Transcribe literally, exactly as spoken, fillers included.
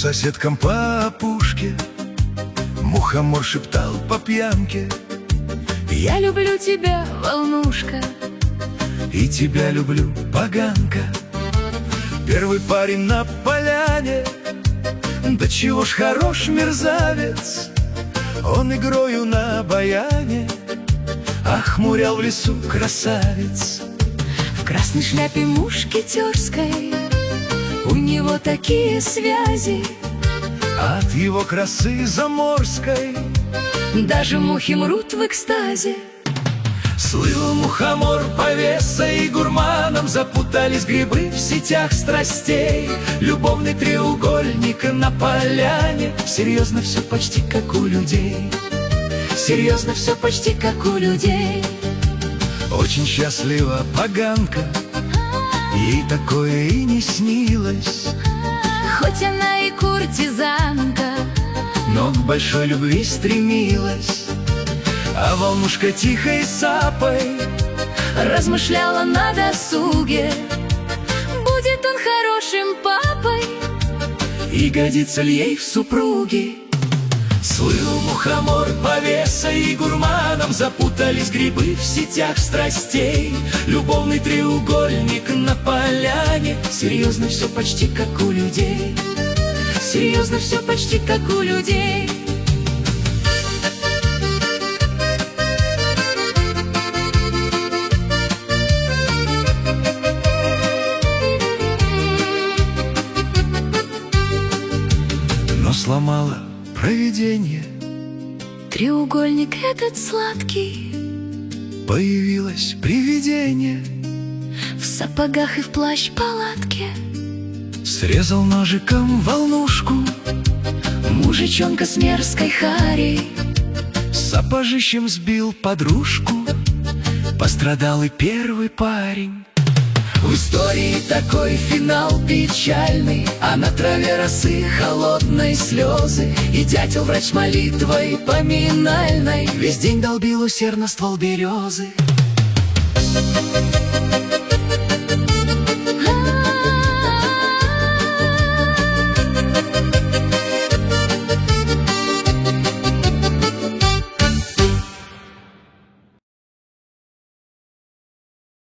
соседкам по опушке мухомор шептал по пьянке: я люблю тебя, волнушка. И тебя люблю, поганка. Первый парень на поляне, да чего ж хорош мерзавец. Он игрою на баяне охмурял в лесу красавец. В красной шляпе мушкетерской у него такие связи, от его красы заморской даже мухи мрут в экстазе. Слыл мухомор повесой, и гурманом запутались грибы в сетях страстей. Любовный треугольник на поляне. Серьезно все почти как у людей. Серьезно все почти как у людей. Очень счастлива поганка, ей такое и не снилось. Хоть она и куртизанка, но к большой любви стремилась. А волнушка тихой сапой размышляла на досуге: будет он хорошим папой и годится ли ей в супруги. Слыл мухомор повесой, и гурманом запутались грибы в сетях страстей. Любовный треугольник на поляне. Серьезно все почти как у людей. Серьезно все почти как у людей. Но сломала провидение треугольник этот сладкий. Появилось привидение в сапогах и в плащ-палатке. Срезал ножиком волнушку мужичонка с мерзкой харей. Сапожищем сбил подружку. Пострадал и первый парень. В истории такой финал печальный, а на траве росы холодной слезы. И дятел врач молитвой поминальной весь день долбил усердно ствол березы.